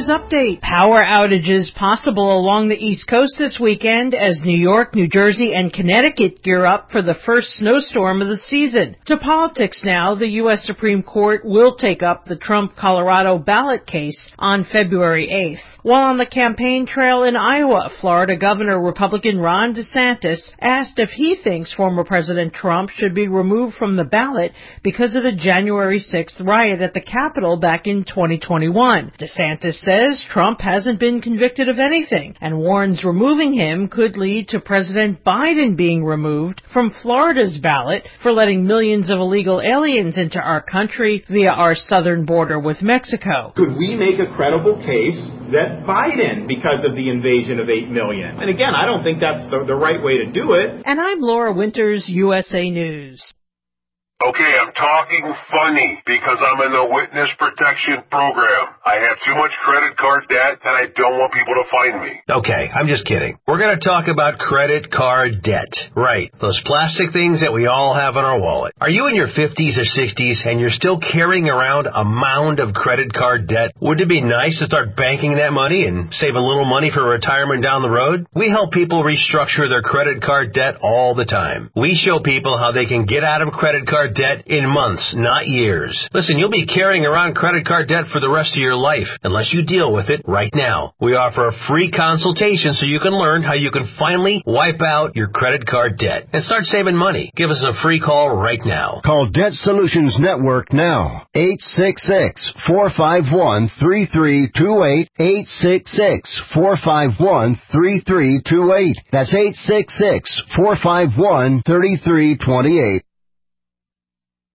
news update. Power outages possible along the East Coast this weekend as New York, New Jersey, and Connecticut gear up for the first snowstorm of the season. To politics now, the U.S. Supreme Court will take up the Trump Colorado ballot case on February 8th. While on the campaign trail in Iowa, Florida Governor Republican Ron DeSantis asked if he thinks former President Trump should be removed from the ballot because of the January 6th riot at the Capitol back in 2021. DeSantis says Trump hasn't been convicted of anything and warns removing him could lead to President Biden being removed from Florida's ballot for letting millions of illegal aliens into our country via our southern border with Mexico. Could we make a credible case that Biden, because of the invasion of 8 million? And again, I don't think that's the right way to do it. And I'm Laura Winters, USA News. Okay, I'm talking funny because I'm in the witness protection program. I have too much credit card debt and I don't want people to find me. Okay, I'm just kidding. We're going to talk about credit card debt. Right, those plastic things that we all have in our wallet. Are you in your 50s or 60s and you're still carrying around a mound of credit card debt? Wouldn't it be nice to start banking that money and save a little money for retirement down the road? We help people restructure their credit card debt all the time. We show people how they can get out of credit card debt in months, not years. Listen, you'll be carrying around credit card debt for the rest of your life unless you deal with it right now. We offer a free consultation so you can learn how you can finally wipe out your credit card debt and start saving money. Give us a free call right now. Call Debt Solutions Network now. 866-451-3328. 866-451-3328. That's 866-451-3328.